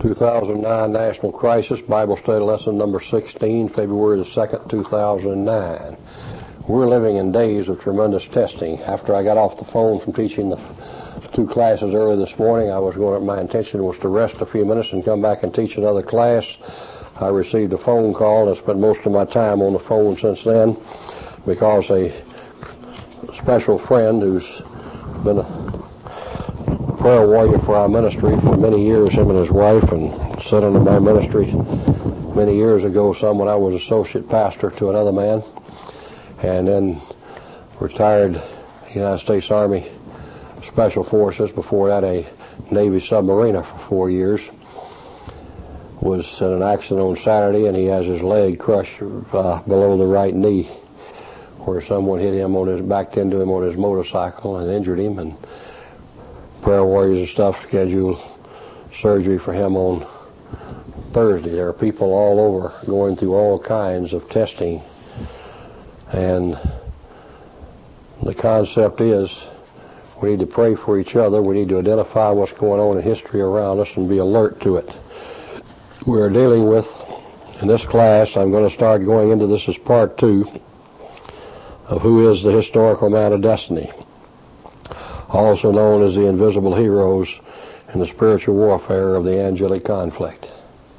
2009 National Crisis Bible Study Lesson number 16, February the 2nd, 2009. We're living in days of tremendous testing. After I got off the phone from teaching the two classes early this morning, my intention was to rest a few minutes and come back and teach another class. I received a phone call and spent most of my time on the phone since then because a special friend who's been a prayer warrior for our ministry for many years, him and his wife, and sat under my ministry many years ago, when I was associate pastor to another man, and then retired United States Army Special Forces, before that a Navy submariner for 4 years, was in an accident on Saturday, and he has his leg crushed below the right knee, where someone hit him backed into him on his motorcycle and injured him, and prayer warriors and stuff scheduled surgery for him on Thursday. There are people all over going through all kinds of testing, and the concept is we need to pray for each other. We need to identify what's going on in history around us and be alert to it. We're dealing with, in this class, I'm going to start going into this as part 2 of who is the historical man of destiny, also known as the invisible heroes in the spiritual warfare of the angelic conflict.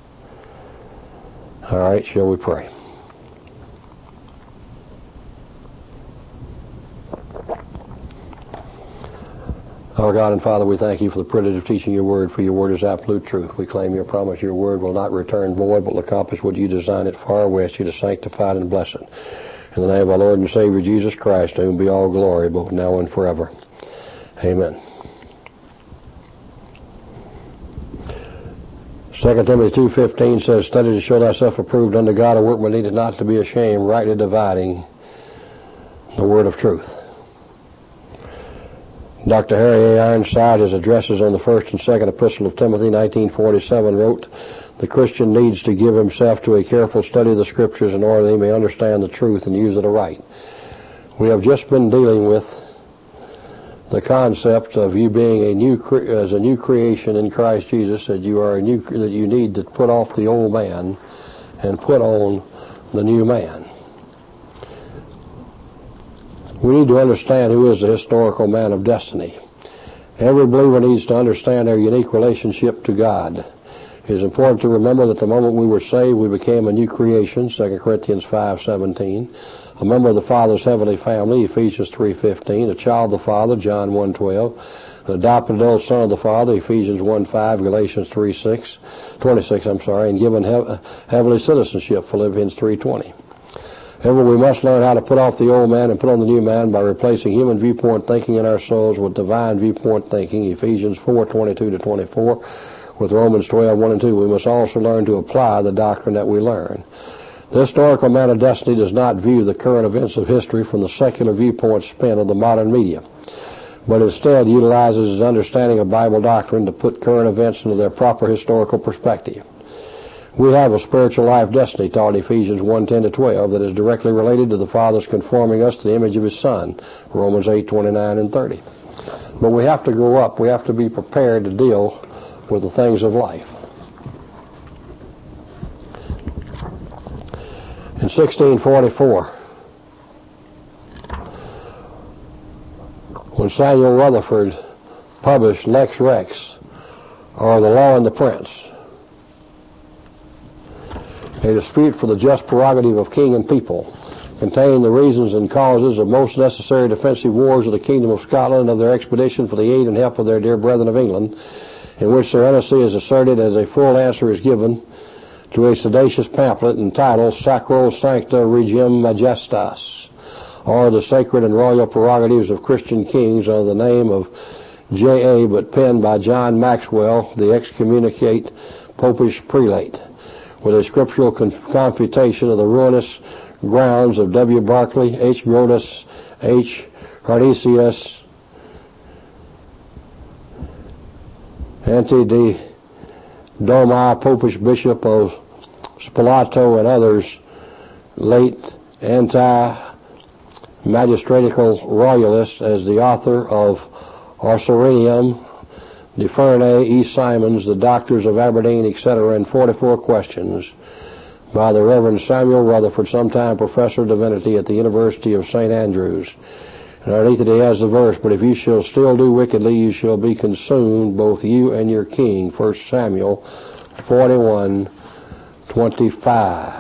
All right, shall we pray? Our God and Father, we thank you for the privilege of teaching your word, for your word is absolute truth. We claim your promise, your word will not return void, but will accomplish what you designed it for. We ask you to sanctify it and bless it. In the name of our Lord and Savior Jesus Christ, to whom be all glory, both now and forever. Amen. 2 Timothy 2:15 says, "Study to show thyself approved unto God, a workman needed not to be ashamed, rightly dividing the word of truth." Dr. Harry A. Ironside, his addresses on the first and second epistle of Timothy, 1947, wrote, "The Christian needs to give himself to a careful study of the Scriptures in order that he may understand the truth and use it aright." We have just been dealing with the concept of you being a new creation in Christ Jesus, that you need to put off the old man and put on the new man. We need to understand who is the historical man of destiny. Every believer needs to understand their unique relationship to God. It is important to remember that the moment we were saved, we became a new creation, 2 Corinthians 5:17. A member of the Father's heavenly family, Ephesians 3:15. A child of the Father, John 1:12. An adopted adult son of the Father, Ephesians 1:5, Galatians 3:26, and given heavenly citizenship, Philippians 3:20. However, we must learn how to put off the old man and put on the new man by replacing human viewpoint thinking in our souls with divine viewpoint thinking, Ephesians 4:22-24, with Romans 12:1 and 2. We must also learn to apply the doctrine that we learn. The historical man of destiny does not view the current events of history from the secular viewpoint spin of the modern media, but instead utilizes his understanding of Bible doctrine to put current events into their proper historical perspective. We have a spiritual life destiny taught in Ephesians 1:10-12 that is directly related to the Father's conforming us to the image of His Son, Romans 8:29 and 30. But we have to grow up. We have to be prepared to deal with the things of life. In 1644, when Samuel Rutherford published Lex Rex, or The Law and the Prince, a dispute for the just prerogative of king and people, containing the reasons and causes of most necessary defensive wars of the kingdom of Scotland and of their expedition for the aid and help of their dear brethren of England, in which their innocency is asserted as a full answer is given to a seditious pamphlet entitled Sacro Sancta Regum Majestas, or the sacred and royal prerogatives of Christian kings, under the name of J.A., but penned by John Maxwell, the excommunicate popish prelate, with a scriptural confutation of the ruinous grounds of W. Barclay, H. Grotus, H. Hardesius, Ante de Doma, popish bishop of Spalato, and others, late anti-magistratical royalists, as the author of Arsorinium, Dufresne, E. Simons, the doctors of Aberdeen, etc., and 44 questions by the Reverend Samuel Rutherford, sometime professor of divinity at the University of St. Andrews. And underneath it he has the verse, but if you shall still do wickedly, you shall be consumed, both you and your king. 1 Samuel 41:25.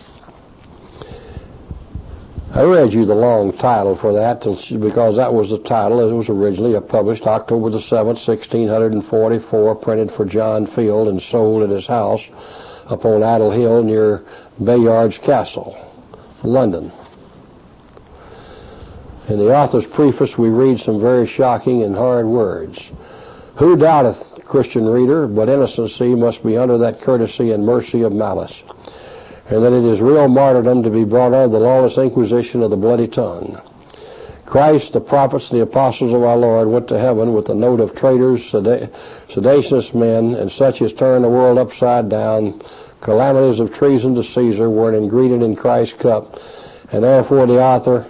I read you the long title for that because that was the title. It was originally published October the 7th, 1644, printed for John Field and sold at his house upon Addle Hill near Bayard's Castle, London. In the author's preface we read some very shocking and hard words. Who doubteth, Christian reader, but innocency must be under that courtesy and mercy of malice, and that it is real martyrdom to be brought under the lawless inquisition of the bloody tongue. Christ, the prophets, and the apostles of our Lord went to heaven with the note of traitors, seditious men, and such as turn the world upside down. Calamities of treason to Caesar were an ingredient in Christ's cup, and therefore the author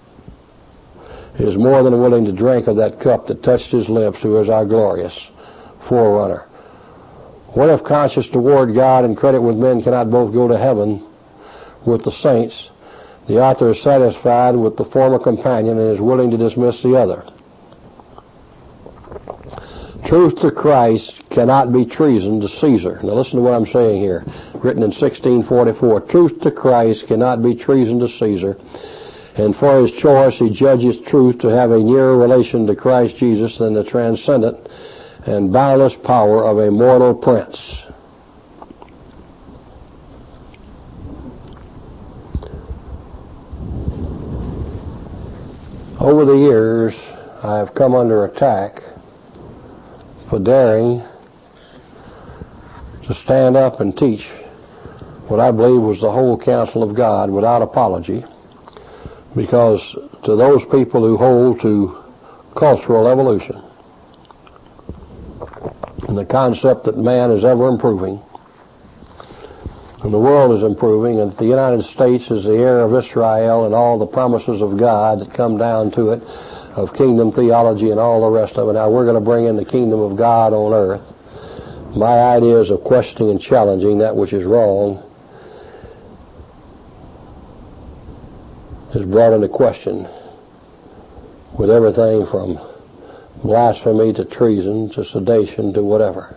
is more than willing to drink of that cup that touched his lips, who is our glorious forerunner. What if conscience toward God and credit with men cannot both go to heaven with the saints? The author is satisfied with the former companion and is willing to dismiss the other. Truth to Christ cannot be treason to Caesar. Now listen to what I'm saying here, written in 1644. Truth to Christ cannot be treason to Caesar, and for his choice he judges truth to have a nearer relation to Christ Jesus than the transcendent and boundless power of a mortal prince. Over the years, I have come under attack for daring to stand up and teach what I believe was the whole counsel of God without apology, because to those people who hold to cultural evolution and the concept that man is ever improving and the world is improving and that the United States is the heir of Israel and all the promises of God that come down to it, of kingdom theology and all the rest of it. Now we're going to bring in the kingdom of God on earth. My ideas of questioning and challenging that which is wrong is brought into question with everything from blasphemy to treason to sedation to whatever.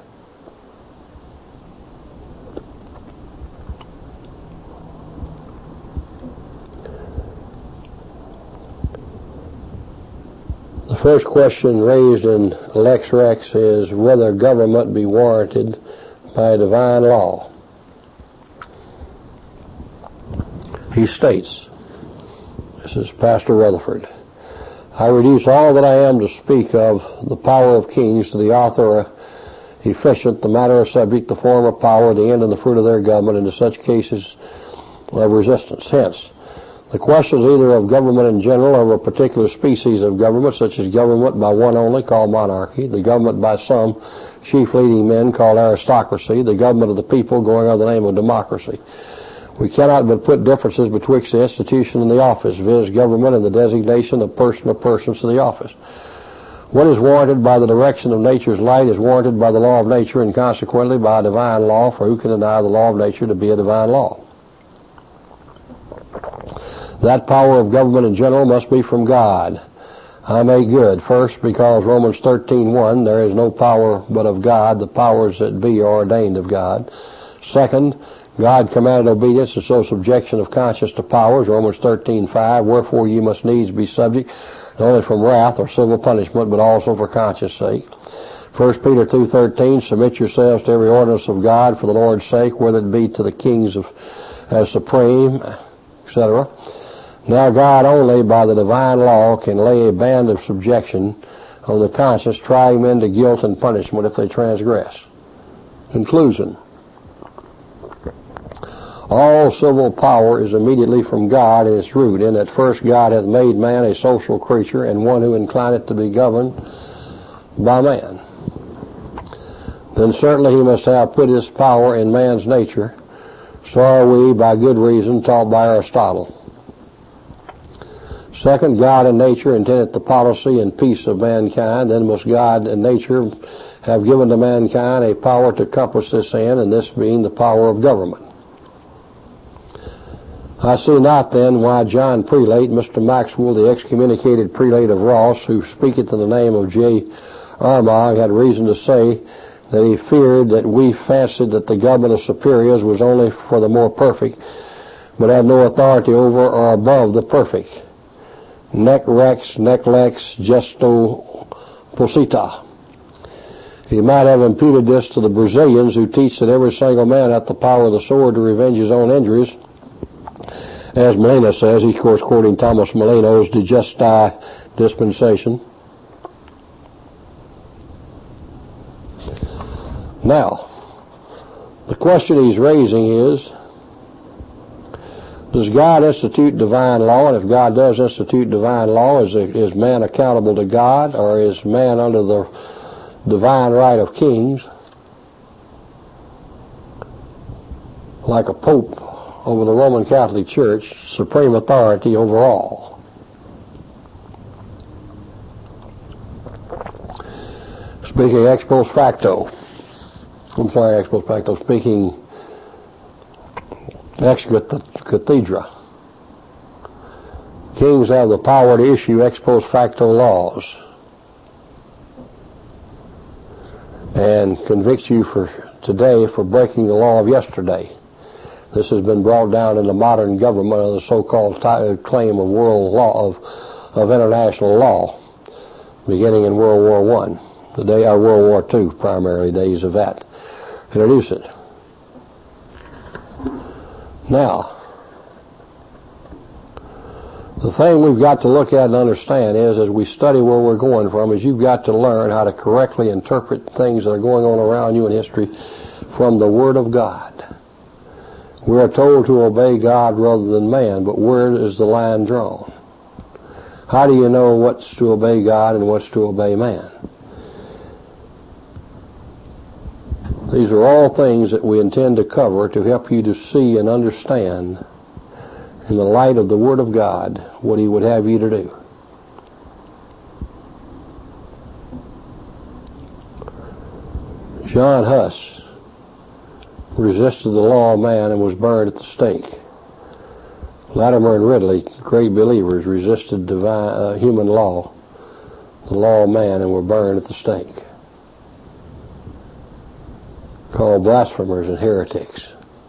The first question raised in Lex Rex is whether government be warranted by divine law. He states, this is Pastor Rutherford, I reduce all that I am to speak of the power of kings to the author efficient, the matter of subject, the form of power, the end and the fruit of their government, and to such cases of resistance. Hence, the questions either of government in general or of a particular species of government, such as government by one only, called monarchy, the government by some chief leading men, called aristocracy, the government of the people, going under the name of democracy. We cannot but put differences betwixt the institution and the office, viz. Government and the designation of person or persons to the office. What is warranted by the direction of nature's light is warranted by the law of nature, and consequently by a divine law, for who can deny the law of nature to be a divine law? That power of government in general must be from God. I make good, first, because Romans 13:1, there is no power but of God, the powers that be are ordained of God. Second, God commanded obedience and so subjection of conscience to powers, Romans 13:5, wherefore ye must needs be subject, not only from wrath or civil punishment, but also for conscience sake. 1 Peter 2:13, submit yourselves to every ordinance of God for the Lord's sake, whether it be to the kings as supreme, etc. Now God only by the divine law can lay a band of subjection on the conscience, trying men to guilt and punishment if they transgress. Conclusion. All civil power is immediately from God in its root, in that first God hath made man a social creature, and one who inclineth to be governed by man. Then certainly he must have put his power in man's nature. So are we, by good reason, taught by Aristotle. Second, God and nature intended the policy and peace of mankind. Then must God and nature have given to mankind a power to compass this end, and this being the power of government. I see not then why John Prelate, Mr. Maxwell, the excommunicated prelate of Ross, who speaketh in the name of J. Armagh, had reason to say that he feared that we fancied that the government of superiors was only for the more perfect, but had no authority over or above the perfect. Nec rex, nec lex, gesto posita. He might have imputed this to the Brazilians, who teach that every single man hath the power of the sword to revenge his own injuries. As Molina says, he's of course quoting Thomas Molino's De Justi dispensation. Now, the question he's raising is, does God institute divine law? And if God does institute divine law, is man accountable to God, or is man under the divine right of kings, like a pope over the Roman Catholic Church, supreme authority over all? Speaking ex post facto, speaking ex cathedra. Kings have the power to issue ex post facto laws and convict you for today for breaking the law of yesterday. This has been brought down in the modern government of the so-called claim of world law, of international law, beginning in World War I, World War II, primarily days of that. Introduce it. Now, the thing we've got to look at and understand is, as we study where we're going from, is you've got to learn how to correctly interpret things that are going on around you in history from the Word of God. We are told to obey God rather than man, but where is the line drawn? How do you know what's to obey God and what's to obey man? These are all things that we intend to cover to help you to see and understand, in the light of the Word of God, what He would have you to do. John Huss resisted the law of man and was burned at the stake. Latimer and Ridley, great believers, resisted divine, human law, the law of man, and were burned at the stake, called blasphemers and heretics,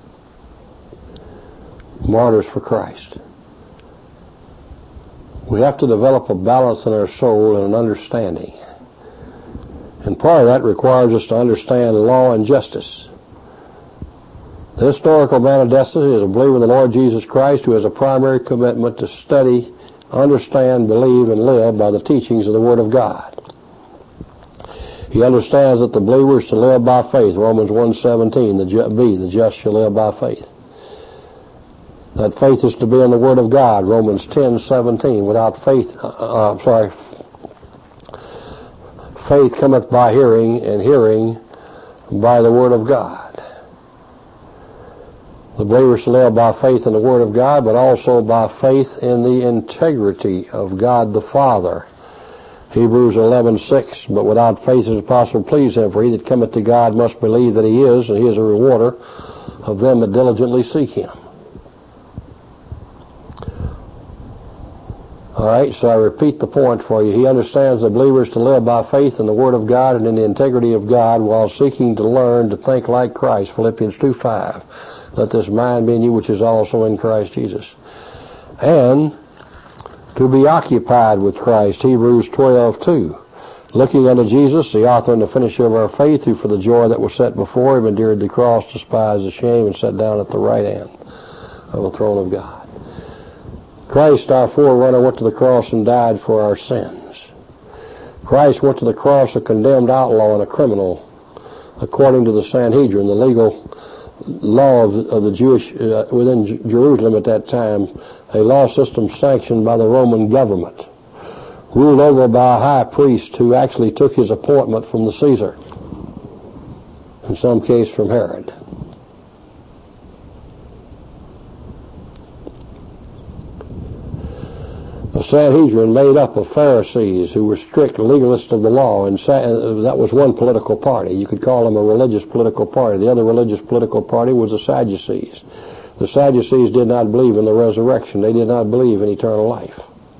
martyrs for Christ. We have to develop a balance in our soul and an understanding. And part of that requires us to understand law and justice. The historical man of destiny is a believer in the Lord Jesus Christ who has a primary commitment to study, understand, believe, and live by the teachings of the Word of God. He understands that the believer is to live by faith, Romans 1:17, the just shall live by faith. That faith is to be in the Word of God, Romans 10:17. Without faith, faith cometh by hearing, and hearing by the Word of God. The believer is to live by faith in the Word of God, but also by faith in the integrity of God the Father. Hebrews 11:6, but without faith it is impossible to please Him, for he that cometh to God must believe that He is, and He is a rewarder of them that diligently seek Him. All right, so I repeat the point for you. He understands the believer is to live by faith in the Word of God and in the integrity of God, while seeking to learn to think like Christ, Philippians 2:5. Let this mind be in you which is also in Christ Jesus. And to be occupied with Christ, Hebrews 12:2. Looking unto Jesus, the author and the finisher of our faith, who for the joy that was set before Him endured the cross, despised the shame, and sat down at the right hand of the throne of God. Christ, our forerunner, went to the cross and died for our sins. Christ went to the cross a condemned outlaw and a criminal, according to the Sanhedrin, the legal law of the Jewish, within Jerusalem at that time, a law system sanctioned by the Roman government, ruled over by a high priest who actually took his appointment from the Caesar, in some case from Herod. The The Sanhedrin made up of Pharisees who were strict legalists of the law, and that was one political party. You could call them a religious political party. The other religious political party was the Sadducees. The Sadducees did not believe in the resurrection. They did not believe in eternal life.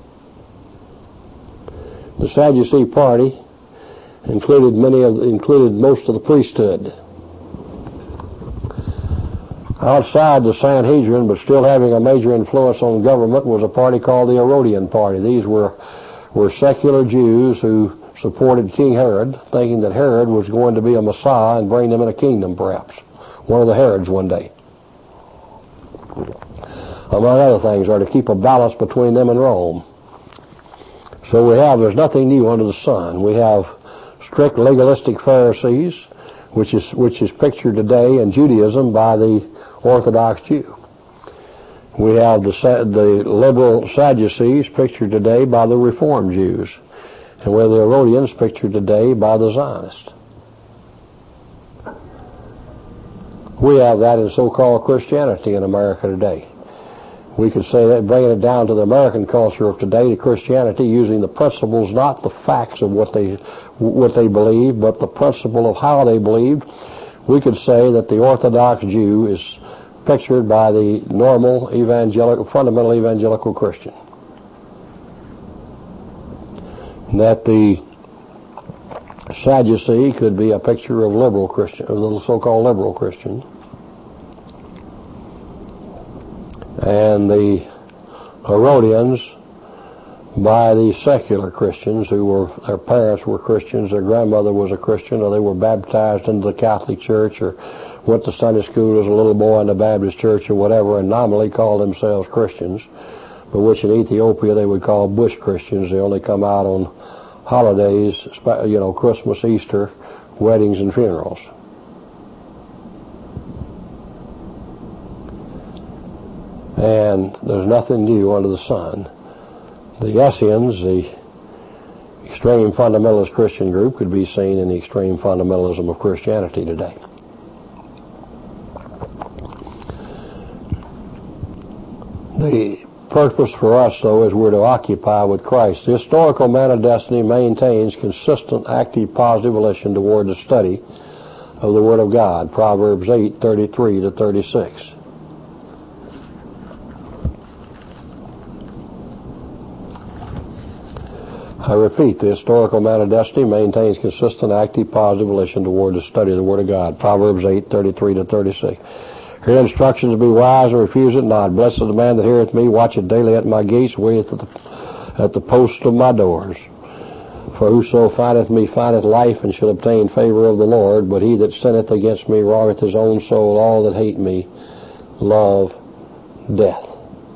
The Sadducee party included most of the priesthood. Outside the Sanhedrin, but still having a major influence on government, was a party called the Herodian party. These were secular Jews who supported King Herod, thinking that Herod was going to be a Messiah and bring them in a kingdom, perhaps. One of the Herods one day. Among other things, are to keep a balance between them and Rome. So there's nothing new under the sun. We have strict legalistic Pharisees, which is pictured today in Judaism by the Orthodox Jew. We have the liberal Sadducees pictured today by the Reformed Jews, and we have the Herodians pictured today by the Zionists. We have that in so-called Christianity in America today. We could say that, bringing it down to the American culture of today, to Christianity, using the principles, not the facts of what they believe, but the principle of how they believed. We could say that the Orthodox Jew is pictured by the normal fundamental evangelical Christian. That the Sadducee could be a picture of liberal Christian, of the so-called liberal Christian. And the Herodians by the secular Christians their parents were Christians, their grandmother was a Christian, or they were baptized into the Catholic Church, or went to Sunday school as a little boy in the Baptist church or whatever, and nominally called themselves Christians, but which in Ethiopia they would call bush Christians. They only come out on holidays, Christmas, Easter, weddings, and funerals. And there's nothing new under the sun. The Essenes, the extreme fundamentalist Christian group, could be seen in the extreme fundamentalism of Christianity today. The purpose for us, though, is we're to occupy with Christ. The historical man of destiny maintains consistent, active, positive relation toward the study of the Word of God. Proverbs 8:33-36. I repeat, the historical man of destiny maintains consistent, active, positive relation toward the study of the Word of God. Proverbs 8:33-36. Hear instructions to be wise and refuse it not. Blessed is the man that heareth me, watcheth daily at my gates, waiteth at the posts of my doors. For whoso findeth me findeth life, and shall obtain favor of the Lord. But he that sinneth against me wrongeth his own soul. All that hate me love death.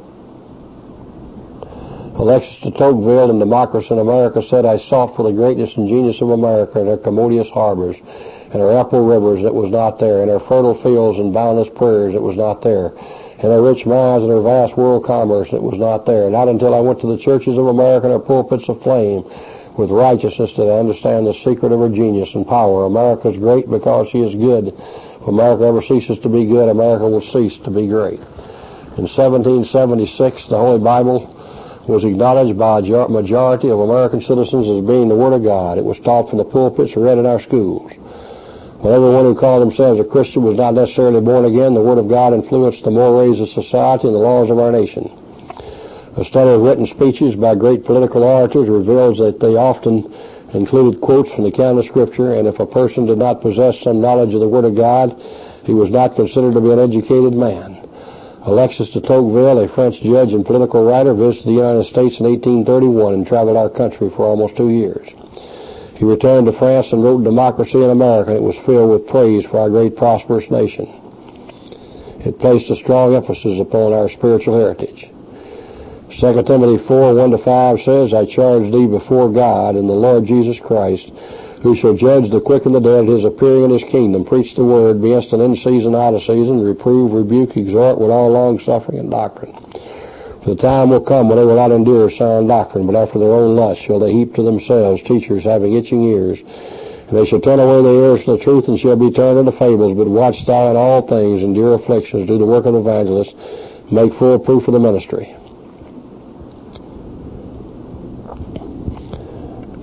Alexis de Tocqueville in Democracy in America said, I sought for the greatness and genius of America in her commodious harbors, and her ample rivers that was not there, and her fertile fields and boundless prairies that was not there, and her rich mines and her vast world commerce that was not there. Not until I went to the churches of America and her pulpits aflame with righteousness did I understand the secret of her genius and power. America is great because she is good. If America ever ceases to be good, America will cease to be great. In 1776, the Holy Bible was acknowledged by a majority of American citizens as being the Word of God. It was taught from the pulpits and read in our schools. When everyone who called themselves a Christian was not necessarily born again, the Word of God influenced the mores of society and the laws of our nation. A study of written speeches by great political orators reveals that they often included quotes from the canon of Scripture, and if a person did not possess some knowledge of the Word of God, he was not considered to be an educated man. Alexis de Tocqueville, a French judge and political writer, visited the United States in 1831 and traveled our country for almost 2 years. He returned to France and wrote Democracy in America, and it was filled with praise for our great prosperous nation. It placed a strong emphasis upon our spiritual heritage. 2 Timothy 4:1-5 says, I charge thee before God and the Lord Jesus Christ, who shall judge the quick and the dead at his appearing in his kingdom. Preach the word, be instant in season, out of season, reprove, rebuke, exhort with all long-suffering and doctrine. For the time will come when they will not endure sound doctrine, but after their own lust shall they heap to themselves teachers having itching ears. And they shall turn away their ears from the truth, and shall be turned into fables. But watch thou in all things, endure afflictions, do the work of the evangelist, make full proof of the ministry.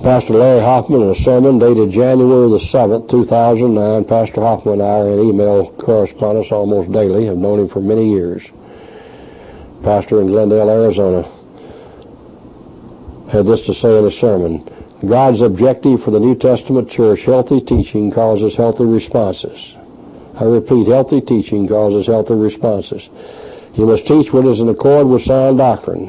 Pastor Larry Hoffman in a sermon dated January the 7th, 2009. Pastor Hoffman and I are in email correspondence almost daily. Have known him for many years. Pastor in Glendale, Arizona, had this to say in his sermon: God's objective for the New Testament church, healthy teaching causes healthy responses. I repeat, healthy teaching causes healthy responses. You must teach what is in accord with sound doctrine.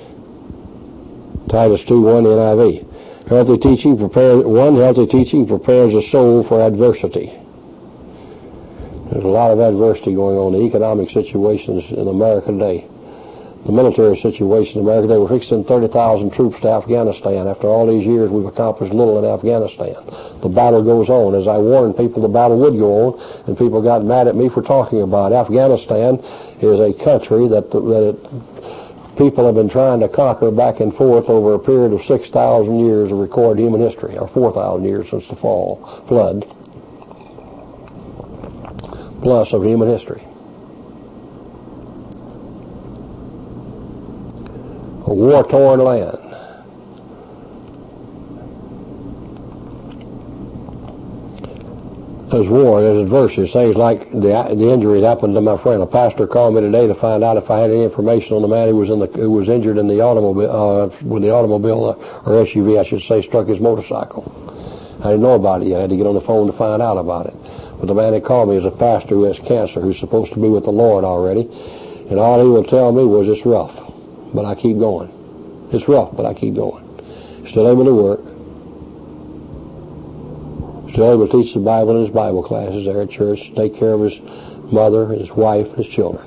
Titus 2:1 NIV. Healthy teaching prepares the soul for adversity. There's a lot of adversity going on in the economic situations in America today. The military situation in America today. We're fixing 30,000 troops to Afghanistan. After all these years, we've accomplished little in Afghanistan. The battle goes on. As I warned people, the battle would go on, and people got mad at me for talking about it. Afghanistan is a country that people have been trying to conquer back and forth over a period of 6,000 years of recorded human history, or 4,000 years since the flood, plus of human history. A war-torn land. There's war, there's adversity, things like the injury that happened to my friend. A pastor called me today to find out if I had any information on the man who was injured in the automobile, when the automobile, or SUV I should say, struck his motorcycle. I didn't know about it yet. I had to get on the phone to find out about it. But the man that called me is a pastor who has cancer, who's supposed to be with the Lord already, and all he will tell me was it's rough, but I keep going. It's rough, but I keep going. Still able to work. Still able to teach the Bible in his Bible classes there at church, take care of his mother, his wife, and his children.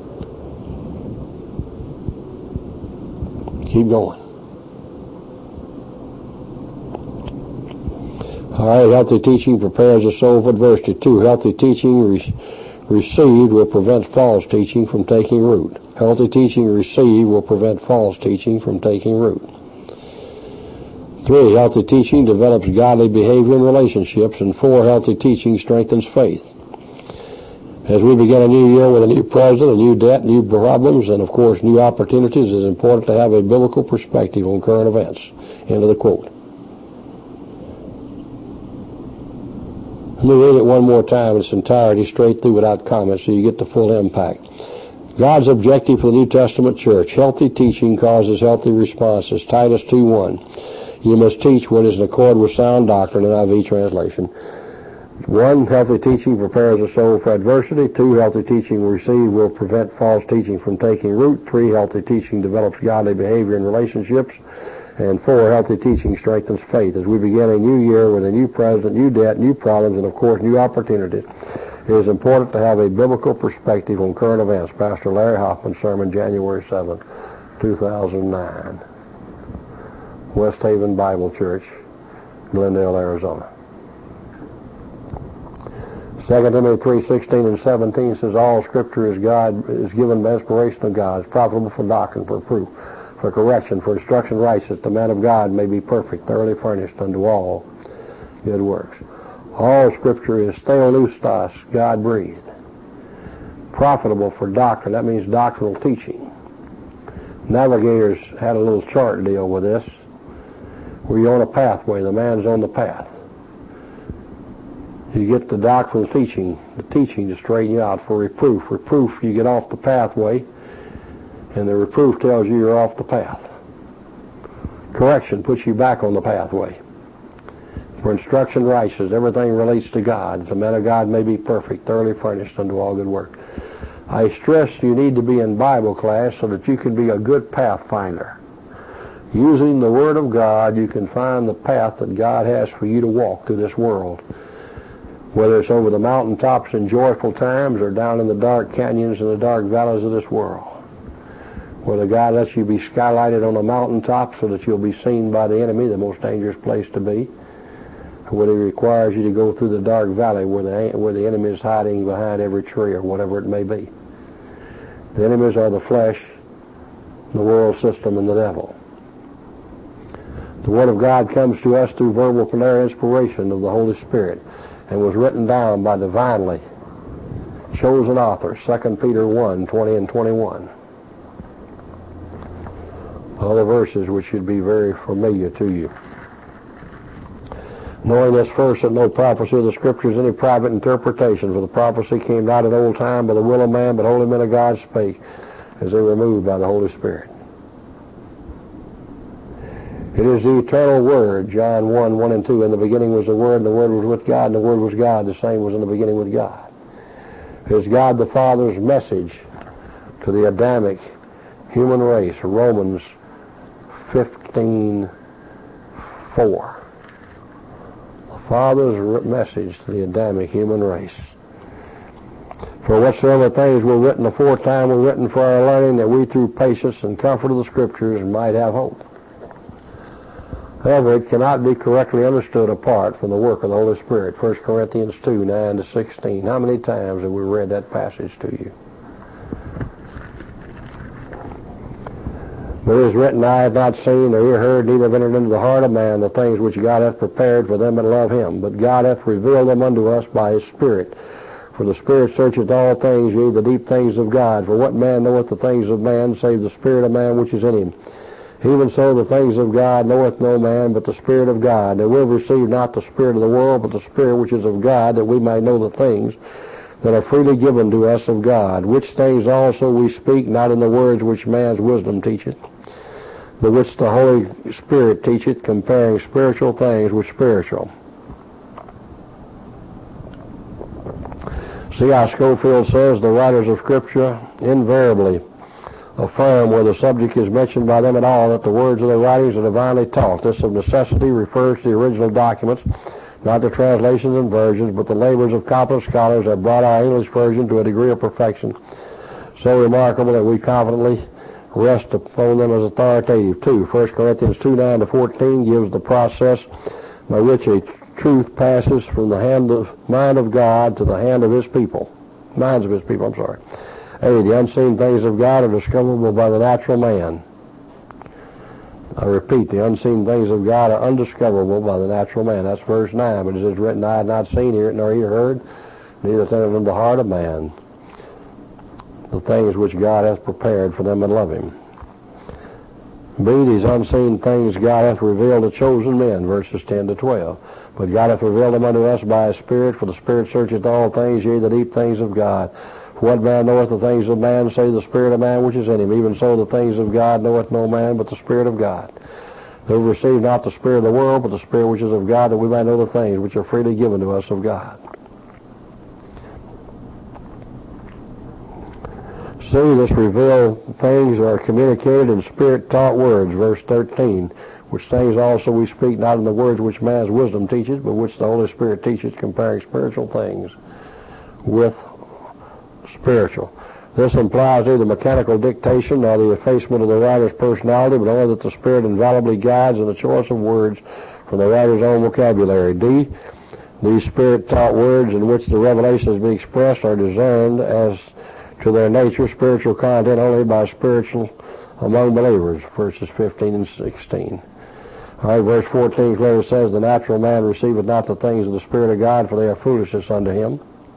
Keep going. All right, healthy teaching prepares the soul for adversity. 2, healthy teaching received will prevent false teaching from taking root. Healthy teaching received will prevent false teaching from taking root. 3, healthy teaching develops godly behavior in relationships. And 4, healthy teaching strengthens faith. As we begin a new year with a new president, a new debt, new problems, and of course new opportunities, it is important to have a biblical perspective on current events. End of the quote. Let me read it one more time in its entirety, straight through without comment, so you get the full impact. God's objective for the New Testament church, healthy teaching causes healthy responses. Titus 2:1. You must teach what is in accord with sound doctrine, NIV translation. 1, healthy teaching prepares the soul for adversity. 2, healthy teaching received will prevent false teaching from taking root. 3, healthy teaching develops godly behavior in relationships. And 4, healthy teaching strengthens faith. As we begin a new year with a new president, new debt, new problems, and of course new opportunities, it is important to have a biblical perspective on current events. Pastor Larry Hoffman, sermon January 7th, 2009. West Haven Bible Church, Glendale, Arizona. 2 Timothy 3:16 and 17 says, all Scripture is given by inspiration of God. It's profitable for doctrine, for proof, for correction, for instruction righteous, the man of God may be perfect, thoroughly furnished unto all good works. All Scripture is theopneustos, God-breathed. Profitable for doctrine, that means doctrinal teaching. Navigators had a little chart deal with this, where you're on a pathway, the man's on the path. You get the doctrinal teaching, the teaching to straighten you out. For reproof. Reproof, you get off the pathway, and the reproof tells you you're off the path. Correction puts you back on the pathway. For instruction righteous, everything relates to God. The man of God may be perfect, thoroughly furnished unto all good work. I stress you need to be in Bible class so that you can be a good pathfinder. Using the Word of God, you can find the path that God has for you to walk through this world. Whether it's over the mountaintops in joyful times or down in the dark canyons and the dark valleys of this world. Whether God lets you be skylighted on a mountaintop so that you'll be seen by the enemy, the most dangerous place to be. Or whether He requires you to go through the dark valley where the enemy is hiding behind every tree or whatever it may be. The enemies are the flesh, the world system, and the devil. The Word of God comes to us through verbal plenary inspiration of the Holy Spirit and was written down by divinely chosen authors, 2 Peter 1:20 and 21. Other verses which should be very familiar to you. Knowing this first, that no prophecy of the Scriptures any private interpretation, for the prophecy came not in old time by the will of man, but holy men of God spake, as they were moved by the Holy Spirit. It is the eternal Word, John 1, 1 and 2. In the beginning was the Word, and the Word was with God, and the Word was God. The same was in the beginning with God. It is God the Father's message to the Adamic human race, Romans 15:4. The Father's message to the Adamic human race. For whatsoever things were written aforetime were written for our learning, that we through patience and comfort of the Scriptures might have hope. However, it cannot be correctly understood apart from the work of the Holy Spirit. 1 Corinthians 2, 9 to 16. How many times have we read that passage to you? But it is written, eye hath not seen, nor ear heard, neither have entered into the heart of man the things which God hath prepared for them that love him. But God hath revealed them unto us by his Spirit. For the Spirit searcheth all things, yea, the deep things of God. For what man knoweth the things of man, save the Spirit of man which is in him? Even so the things of God knoweth no man, but the Spirit of God. And we have received not the Spirit of the world, but the Spirit which is of God, that we might know the things that are freely given to us of God. Which things also we speak, not in the words which man's wisdom teacheth, but which the Holy Spirit teacheth, comparing spiritual things with spiritual. See how Scofield says, the writers of Scripture invariably affirm where the subject is mentioned by them at all that the words of the writings are divinely taught. This of necessity refers to the original documents, not the translations and versions, but the labors of countless scholars that brought our English version to a degree of perfection so remarkable that we confidently rest upon them as authoritative too. 1 Corinthians 2, 9 to 14 gives the process by which a truth passes from the mind of God to the hand of his people. Minds of his people, I'm sorry. A, the unseen things of God are discoverable by the natural man. I repeat, the unseen things of God are undiscoverable by the natural man. That's verse 9. But it is written, I have not seen, nor ear heard, neither entered into the heart of man the things which God hath prepared for them that love him. B, these unseen things God hath revealed to chosen men, verses 10 to 12. But God hath revealed them unto us by his Spirit, for the Spirit searcheth all things, yea, the deep things of God. For what man knoweth the things of man, save the Spirit of man which is in him? Even so the things of God knoweth no man, but the Spirit of God. They receive not the Spirit of the world, but the Spirit which is of God, that we might know the things which are freely given to us of God. See, this revealed things are communicated in Spirit-taught words, verse 13, which things also we speak not in the words which man's wisdom teaches, but which the Holy Spirit teaches, comparing spiritual things with spiritual. This implies neither mechanical dictation nor the effacement of the writer's personality, but only that the Spirit infallibly guides in the choice of words from the writer's own vocabulary. D, these Spirit-taught words in which the revelation is being expressed are discerned as to their nature, spiritual content only by spiritual among believers, verses 15 and 16. All right, verse 14 clearly says, the natural man receiveth not the things of the Spirit of God, for they are foolishness unto him.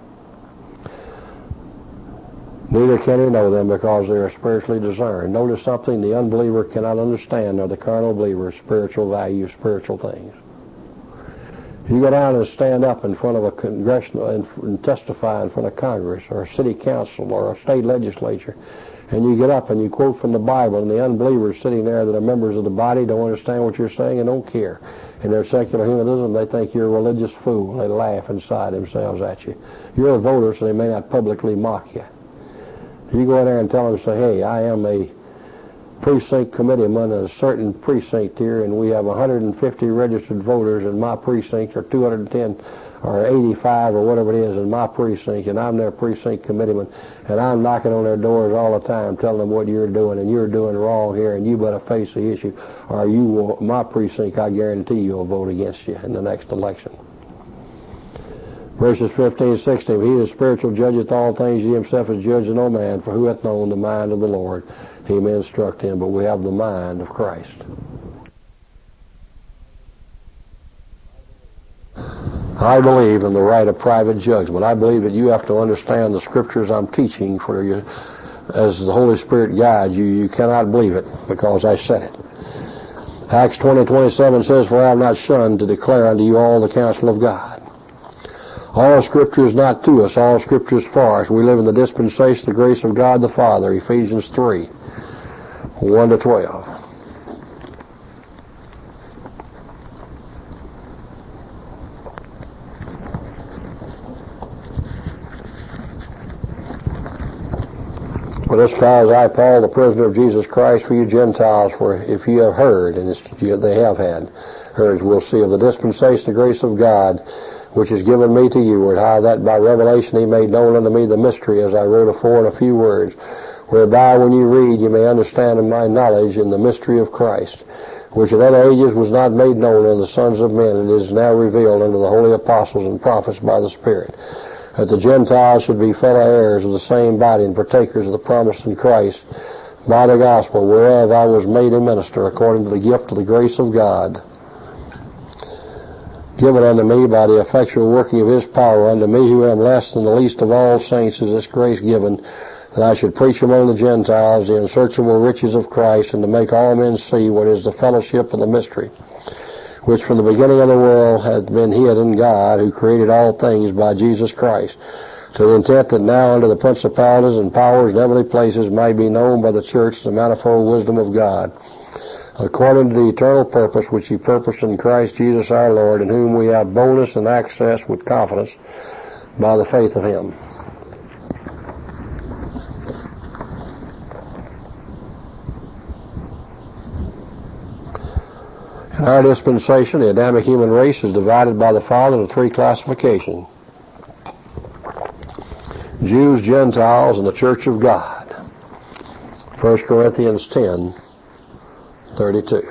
Neither can he know them, because they are spiritually discerned. Notice something, the unbeliever cannot understand, nor the carnal believer, spiritual value, spiritual things. If you go down and stand up in front of a congressional and testify in front of Congress or a city council or a state legislature, and you get up and you quote from the Bible, and the unbelievers sitting there that are members of the body don't understand what you're saying and don't care. In their secular humanism, they think you're a religious fool. They laugh inside themselves at you. You're a voter, so they may not publicly mock you. You go in there and tell them, say, hey, I am a precinct committeeman in a certain precinct here, and we have 150 registered voters in my precinct, or 210 or 85 or whatever it is in my precinct, and I'm their precinct committeeman, and I'm knocking on their doors all the time telling them what you're doing, and you're doing wrong here, and you better face the issue, or you will, my precinct, I guarantee you will vote against you in the next election. Verses 15, 16, he is spiritual, judgeth all things, he himself is judge of no man, for who hath known the mind of the Lord? He may instruct him, but we have the mind of Christ. I believe in the right of private judgment. I believe that you have to understand the Scriptures I'm teaching for you. As the Holy Spirit guides you, you cannot believe it because I said it. Acts 20:27 says, "For I have not shunned to declare unto you all the counsel of God." All Scripture is not to us, all Scripture is for us. We live in the dispensation of the grace of God the Father, Ephesians 3:1-12. For this cause I, Paul, the prisoner of Jesus Christ, for you Gentiles, for if you have heard, and they have heard, we'll see, of the dispensation of the grace of God, which is given me to you, and how that by revelation he made known unto me the mystery, as I wrote afore in a few words, whereby when you read you may understand in my knowledge in the mystery of Christ, which in other ages was not made known unto the sons of men, and is now revealed unto the holy apostles and prophets by the Spirit, that the Gentiles should be fellow heirs of the same body and partakers of the promise in Christ by the gospel, whereof I was made a minister according to the gift of the grace of God, given unto me by the effectual working of his power. Unto me, who am less than the least of all saints, is this grace given, that I should preach among the Gentiles the unsearchable riches of Christ, and to make all men see what is the fellowship of the mystery, which from the beginning of the world hath been hid in God, who created all things by Jesus Christ, to the intent that now under the principalities and powers in heavenly places might be known by the church the manifold wisdom of God, according to the eternal purpose which he purposed in Christ Jesus our Lord, in whom we have boldness and access with confidence by the faith of him. In our dispensation, the Adamic human race is divided by the Father into three classifications: Jews, Gentiles, and the Church of God. 1 Corinthians 10:32.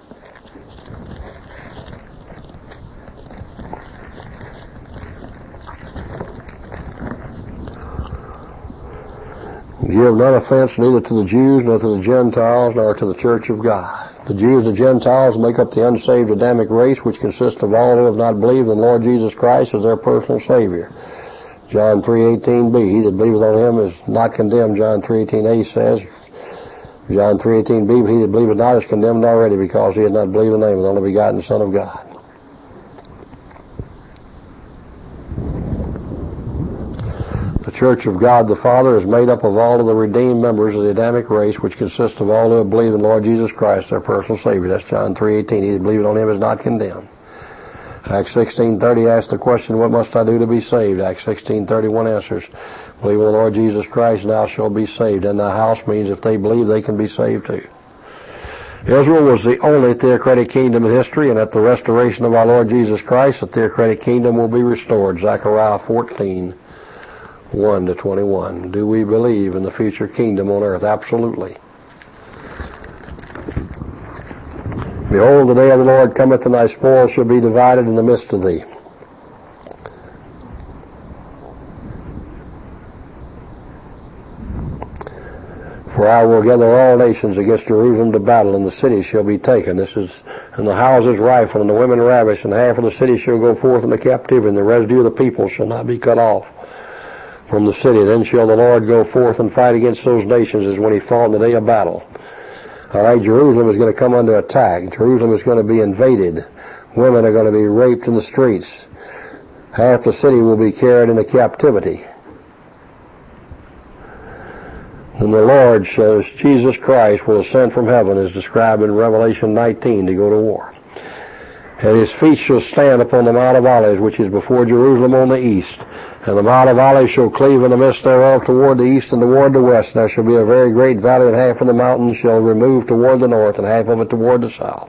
Give none offense neither to the Jews, nor to the Gentiles, nor to the Church of God. The Jews and the Gentiles make up the unsaved Adamic race, which consists of all who have not believed in the Lord Jesus Christ as their personal Savior. John 3:18b, he that believeth on him is not condemned, John 3:18a says. John 3:18b, but he that believeth not is condemned already, because he hath not believed in the name of the only begotten Son of God. The Church of God the Father is made up of all of the redeemed members of the Adamic race, which consists of all who have believed in the Lord Jesus Christ, their personal Savior. That's John 3:18. He that believeth on him is not condemned. Acts 16:30 asks the question, what must I do to be saved? Acts 16:31 answers, believe in the Lord Jesus Christ, and thou shalt be saved. And thy house means if they believe, they can be saved too. Israel was the only theocratic kingdom in history, and at the restoration of our Lord Jesus Christ, the theocratic kingdom will be restored. Zechariah 14:1-21. Do we believe in the future kingdom on earth? Absolutely. Behold, the day of the Lord cometh, and thy spoil shall be divided in the midst of thee. For I will gather all nations against Jerusalem to battle, and the city shall be taken. This is, and the houses rifled, and the women ravished, and half of the city shall go forth into captivity, and the residue of the people shall not be cut off from the city. Then shall the Lord go forth and fight against those nations as when he fought in the day of battle. All right, Jerusalem is going to come under attack. Jerusalem is going to be invaded. Women are going to be raped in the streets. Half the city will be carried into captivity. And the Lord, Jesus Christ, will ascend from heaven, as described in Revelation 19, to go to war. And his feet shall stand upon the Mount of Olives, which is before Jerusalem on the east. And the Mount of Olives shall cleave in the midst thereof toward the east and toward the west. There shall be a very great valley, and half of the mountain shall remove toward the north, and half of it toward the south.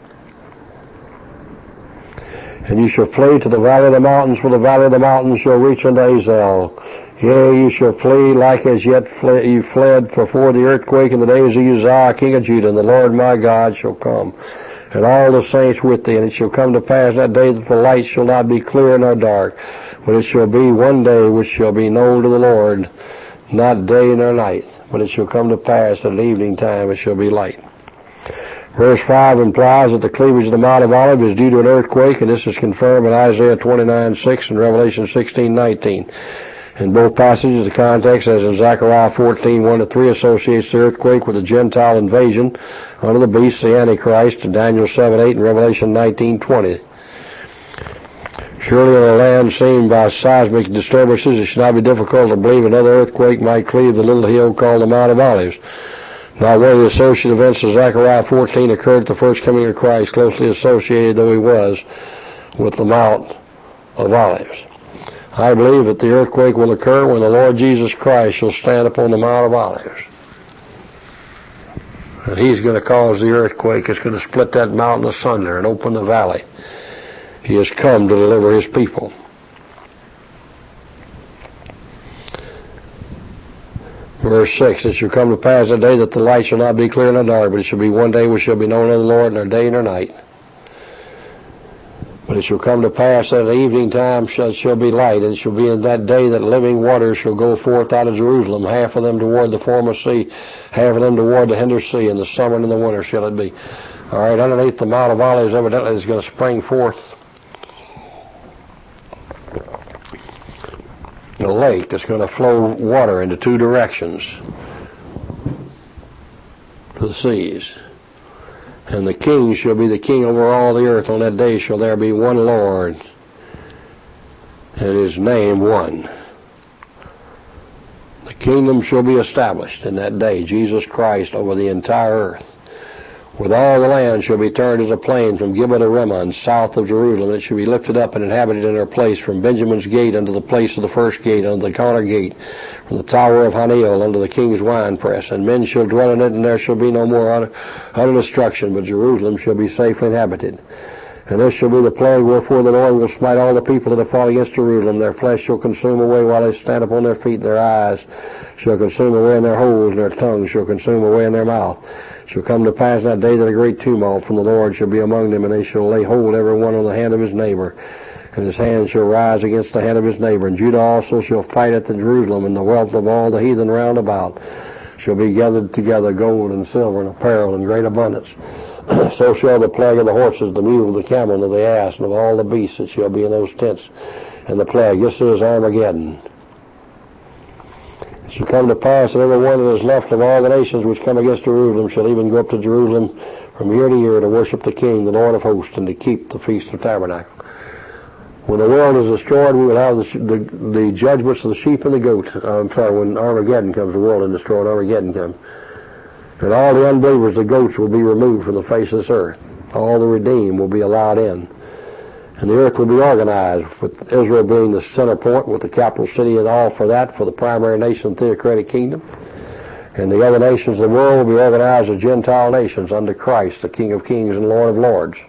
And you shall flee to the valley of the mountains, for the valley of the mountains shall reach unto Azel. Yea, you shall flee like as yet you fled before the earthquake in the days of Uzziah, king of Judah. And the Lord my God shall come, and all the saints with thee. And it shall come to pass that day that the light shall not be clear nor dark, but it shall be one day which shall be known to the Lord, not day nor night. But it shall come to pass that at evening time it shall be light. Verse 5 implies that the cleavage of the Mount of Olives is due to an earthquake, and this is confirmed in Isaiah 29:6 and Revelation 16:19. In both passages, the context, as in Zechariah 14:1-3, associates the earthquake with the Gentile invasion under the beast, the Antichrist, in Daniel 7:8 and Revelation 19:20. Surely in a land seen by seismic disturbances, it should not be difficult to believe another earthquake might cleave the little hill called the Mount of Olives. Now, one of the associate events of Zechariah 14 occurred at the first coming of Christ, closely associated though he was with the Mount of Olives. I believe that the earthquake will occur when the Lord Jesus Christ shall stand upon the Mount of Olives. And he's going to cause the earthquake. It's going to split that mountain asunder and open the valley. He has come to deliver his people. Verse 6, it shall come to pass that day that the light shall not be clear in the dark, but it shall be one day which shall be known of the Lord, nor day nor night. But it shall come to pass that at the evening time shall be light, and it shall be in that day that living waters shall go forth out of Jerusalem, half of them toward the former sea, half of them toward the hinder sea, in the summer and in the winter shall it be. All right, underneath the Mount of Olives, evidently is going to spring forth a lake that's going to flow water into two directions to the seas. And the king shall be the king over all the earth. On that day shall there be one Lord, and his name one. The kingdom shall be established in that day, Jesus Christ, over the entire earth. With all the land shall be turned as a plain from Gibeah to Rimmon, south of Jerusalem. And it shall be lifted up and inhabited in her place, from Benjamin's gate unto the place of the first gate, unto the corner gate, from the tower of Haniel unto the king's winepress. And men shall dwell in it, and there shall be no more utter destruction, but Jerusalem shall be safely inhabited. And this shall be the plague wherefore the Lord will smite all the people that have fought against Jerusalem. Their flesh shall consume away while they stand upon their feet, and their eyes shall consume away in their holes, and their tongues shall consume away in their mouth. It shall come to pass that day that a great tumult from the Lord shall be among them, and they shall lay hold every one on the hand of his neighbor, and his hand shall rise against the hand of his neighbor. And Judah also shall fight at the Jerusalem, and the wealth of all the heathen round about shall be gathered together, gold and silver and apparel in great abundance. So shall the plague of the horses, the mule, the camel, and of the ass, and of all the beasts that shall be in those tents, and the plague. This is Armageddon. It shall come to pass that every one that is left of all the nations which come against Jerusalem shall even go up to Jerusalem from year to year to worship the King, the Lord of hosts, and to keep the Feast of Tabernacles. When the world is destroyed, we will have the judgments of the sheep and the goats. When Armageddon comes, the world is destroyed, Armageddon comes. And all the unbelievers, the goats, will be removed from the face of this earth. All the redeemed will be allowed in. And the earth will be organized, with Israel being the center point, with the capital city and all for that, for the primary nation theocratic kingdom. And the other nations of the world will be organized as Gentile nations under Christ, the King of kings and Lord of lords.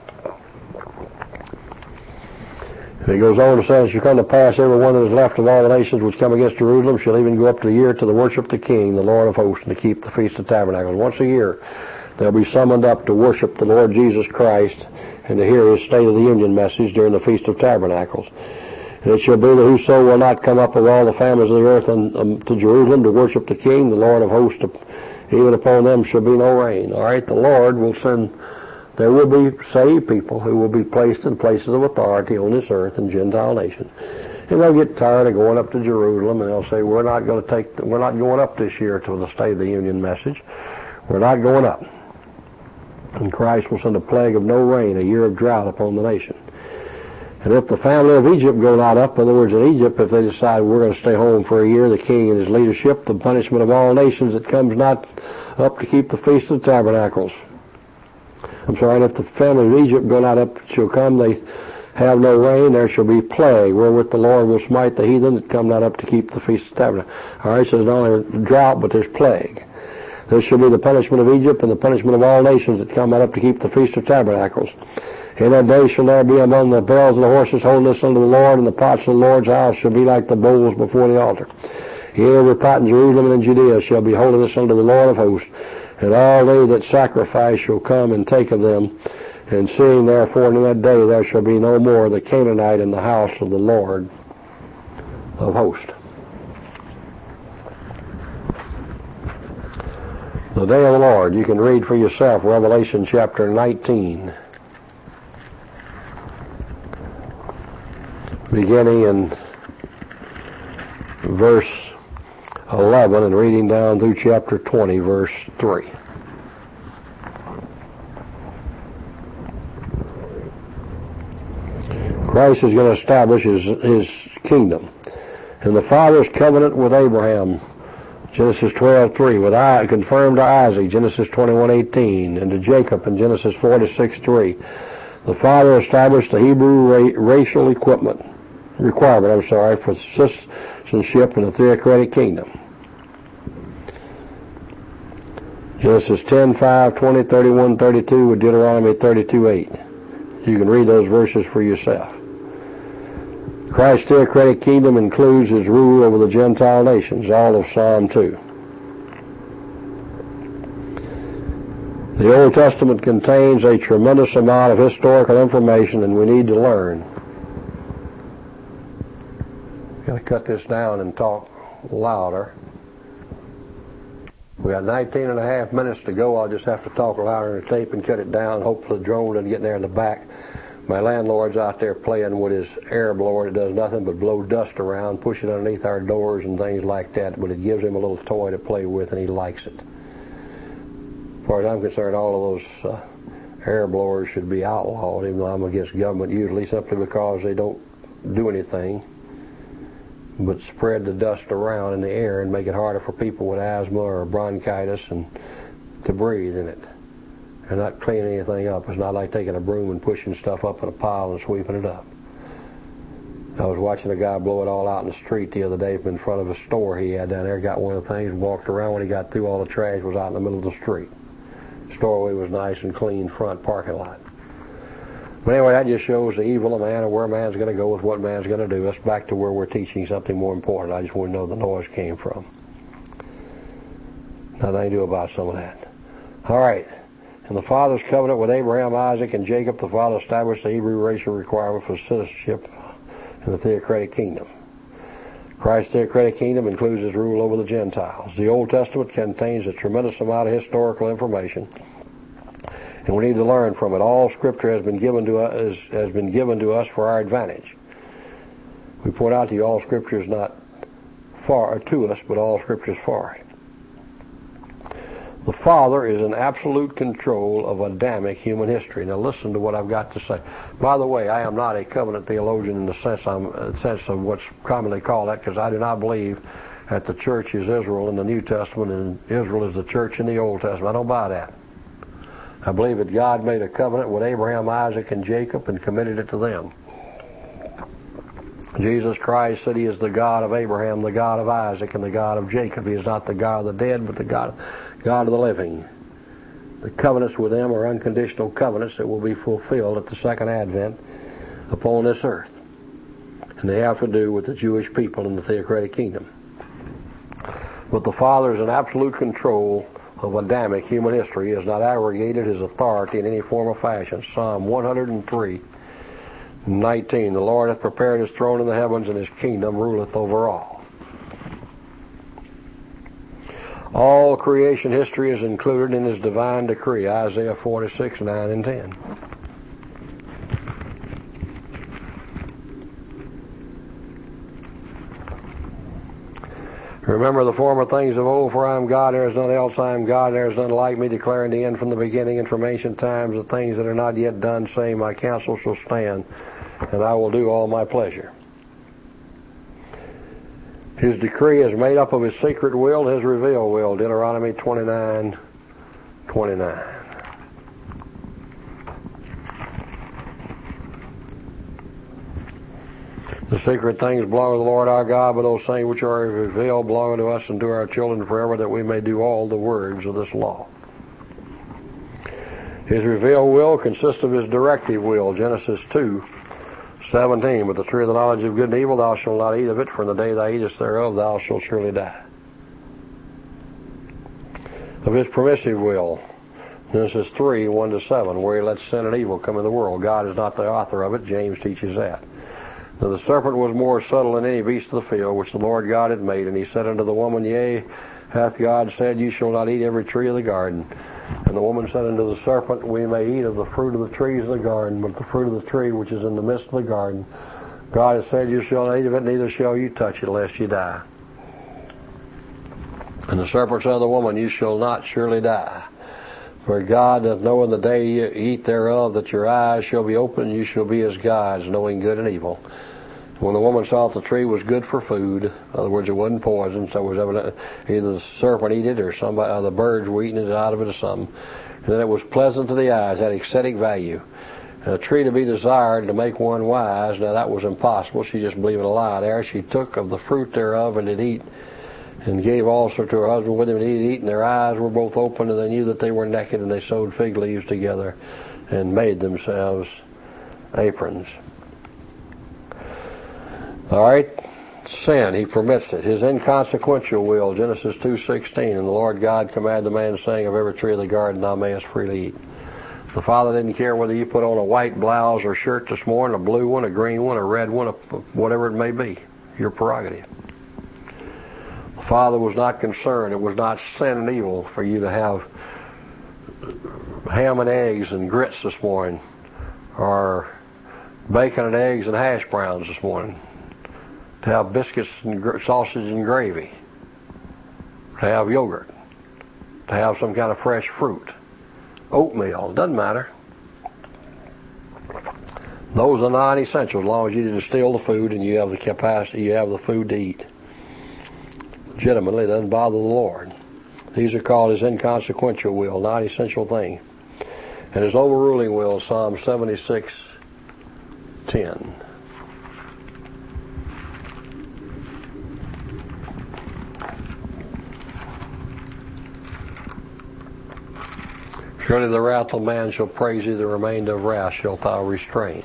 And it goes on to say, it shall come to pass, every one that is left of all the nations which come against Jerusalem shall even go up to the year to the worship the King, the Lord of hosts, and to keep the Feast of Tabernacles. Once a year, they'll be summoned up to worship the Lord Jesus Christ and to hear his State of the Union message during the Feast of Tabernacles. And it shall be that whoso will not come up of all the families of the earth to Jerusalem to worship the King, the Lord of hosts, even upon them shall be no rain. All right, the Lord will send, there will be saved people who will be placed in places of authority on this earth in Gentile nations. And they'll get tired of going up to Jerusalem, and they'll say, we're not going up this year to the State of the Union message. We're not going up. And Christ will send a plague of no rain, a year of drought upon the nation. And if the family of Egypt go not up, in other words, in Egypt, if they decide we're going to stay home for a year, the king and his leadership, the punishment of all nations that comes not up to keep the Feast of Tabernacles. And if the family of Egypt go not up, shall come, they have no rain, there shall be plague, wherewith the Lord will smite the heathen that come not up to keep the Feast of Tabernacles. All right, so there's not only drought, but there's plague. This shall be the punishment of Egypt and the punishment of all nations that come not up to keep the Feast of Tabernacles. In that day shall there be among the bells of the horses holiness unto the Lord, and the pots of the Lord's house shall be like the bowls before the altar. Yea, every pot in Jerusalem and in Judea shall be holiness unto the Lord of hosts. And all they that sacrifice shall come and take of them. And seeing therefore in that day there shall be no more the Canaanite in the house of the Lord of hosts. The day of the Lord, you can read for yourself Revelation chapter 19, beginning in verse 11 and reading down through chapter 20, verse 3. Christ is going to establish his kingdom. And the Father's covenant with Abraham, Genesis 12:3, confirmed to Isaac, Genesis 21:18, and to Jacob in Genesis 46:3. The Father established the Hebrew racial requirement for citizenship in the theocratic kingdom. Genesis 10:5, 20, 31, 32, with Deuteronomy 32:8. You can read those verses for yourself. Christ's theocratic kingdom includes his rule over the Gentile nations, all of Psalm 2. The Old Testament contains a tremendous amount of historical information, and we need to learn. I've got to cut this down and talk louder. We got 19 and a half minutes to go. I'll just have to talk louder in the tape and cut it down. Hopefully the drone doesn't get in there in the back. My landlord's out there playing with his air blower. It does nothing but blow dust around, push it underneath our doors and things like that, but it gives him a little toy to play with, and he likes it. As far as I'm concerned, all of those air blowers should be outlawed, even though I'm against government usually, simply because they don't do anything but spread the dust around in the air and make it harder for people with asthma or bronchitis and to breathe in it. And not cleaning anything up. It's not like taking a broom and pushing stuff up in a pile and sweeping it up. I was watching a guy blow it all out in the street the other day from in front of a store he had down there. Got one of the things and walked around. When he got through, all the trash was out in the middle of the street. The storeaway was nice and clean, front parking lot. But anyway, that just shows the evil of man and where man's going to go with what man's going to do. That's back to where we're teaching something more important. I just want to know the noise came from. Nothing to do about some of that. All right. In the Father's covenant with Abraham, Isaac, and Jacob, the Father established the Hebrew racial requirement for citizenship in the theocratic kingdom. Christ's theocratic kingdom includes his rule over the Gentiles. The Old Testament contains a tremendous amount of historical information, and we need to learn from it. All Scripture has been given to us for our advantage. We point out to you all Scripture is not far to us, but all Scripture is for us. The Father is in absolute control of Adamic human history. Now listen to what I've got to say. By the way, I am not a covenant theologian in the sense of what's commonly called that, because I do not believe that the church is Israel in the New Testament and Israel is the church in the Old Testament. I don't buy that. I believe that God made a covenant with Abraham, Isaac, and Jacob and committed it to them. Jesus Christ said he is the God of Abraham, the God of Isaac, and the God of Jacob. He is not the God of the dead, but the God of the living. The covenants with them are unconditional covenants that will be fulfilled at the second advent upon this earth. And they have to do with the Jewish people in the theocratic kingdom. But the Father is in absolute control of Adamic human history. He has not abrogated his authority in any form or fashion. Psalm 103:19. The Lord hath prepared his throne in the heavens, and his kingdom ruleth over all. All creation history is included in his divine decree, Isaiah 46:9 and 10. Remember the former things of old, for I am God, there is none else, I am God, there is none like me, declaring the end from the beginning and from ancient times, the things that are not yet done, saying, my counsel shall stand, and I will do all my pleasure. His decree is made up of his secret will and his revealed will, Deuteronomy 29:29. The secret things belong to the Lord our God, but those things which are revealed belong to us and to our children forever, that we may do all the words of this law. His revealed will consists of his directive will, Genesis 2:17. But the tree of the knowledge of good and evil, thou shalt not eat of it, for in the day thou eatest thereof, thou shalt surely die. Of his permissive will, Genesis 3:1-7, where he lets sin and evil come in the world. God is not the author of it. James teaches that. Now the serpent was more subtle than any beast of the field, which the Lord God had made. And he said unto the woman, Yea, hath God said, You shall not eat every tree of the garden. And the woman said unto the serpent, We may eat of the fruit of the trees of the garden, but the fruit of the tree which is in the midst of the garden, God has said, You shall not eat of it, neither shall you touch it, lest you die. And the serpent said to the woman, You shall not surely die. For God doth know in the day you eat thereof that your eyes shall be opened, and you shall be as gods, knowing good and evil. When the woman saw that the tree was good for food, in other words, it wasn't poison, so it was evident either the serpent eat it or somebody, or the birds were eating it out of it or something. And then it was pleasant to the eyes, had aesthetic value. And a tree to be desired to make one wise, now that was impossible. She just believed a lie there. She took of the fruit thereof and did eat, and gave also to her husband with him, and he did eat, and their eyes were both open, and they knew that they were naked, and they sewed fig leaves together and made themselves aprons. All right, sin, he permits it. His inconsequential will, Genesis 2:16, and the Lord God commanded the man, saying, Of every tree of the garden thou mayest freely eat. The Father didn't care whether you put on a white blouse or shirt this morning, a blue one, a green one, a red one, whatever it may be. Your prerogative. The Father was not concerned. It was not sin and evil for you to have ham and eggs and grits this morning, or bacon and eggs and hash browns this morning, to have biscuits and sausage and gravy, to have yogurt, to have some kind of fresh fruit, oatmeal, doesn't matter. Those are non-essential as long as you didn't steal the food and you have the capacity, you have the food to eat. Legitimately, it doesn't bother the Lord. These are called his inconsequential will, non-essential thing. And his overruling will, Psalm 76:10. Surely the wrath of man shall praise thee, the remainder of wrath shalt thou restrain.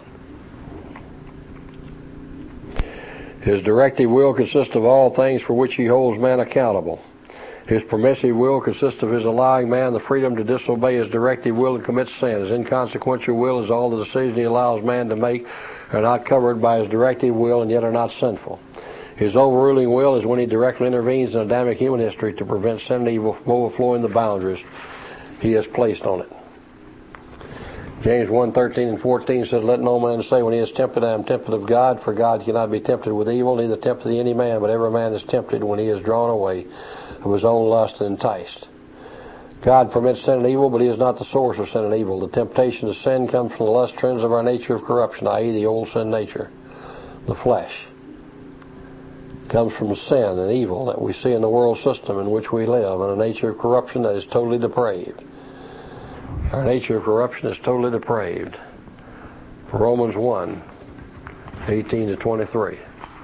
His directive will consists of all things for which he holds man accountable. His permissive will consists of his allowing man the freedom to disobey his directive will and commit sin. His inconsequential will is all the decisions he allows man to make are not covered by his directive will and yet are not sinful. His overruling will is when he directly intervenes in Adamic human history to prevent sin and evil from overflowing the boundaries he has placed on it. James 1:13 and 14 says, Let no man say when he is tempted, I am tempted of God, for God cannot be tempted with evil, neither tempteth he any man, but every man is tempted when he is drawn away of his own lust and enticed. God permits sin and evil, but he is not the source of sin and evil. The temptation to sin comes from the lust trends of our nature of corruption, i.e. the old sin nature, the flesh. It comes from sin and evil that we see in the world system in which we live, and a nature of corruption that is totally depraved. Our nature of corruption is totally depraved. Romans 1:18 to 23.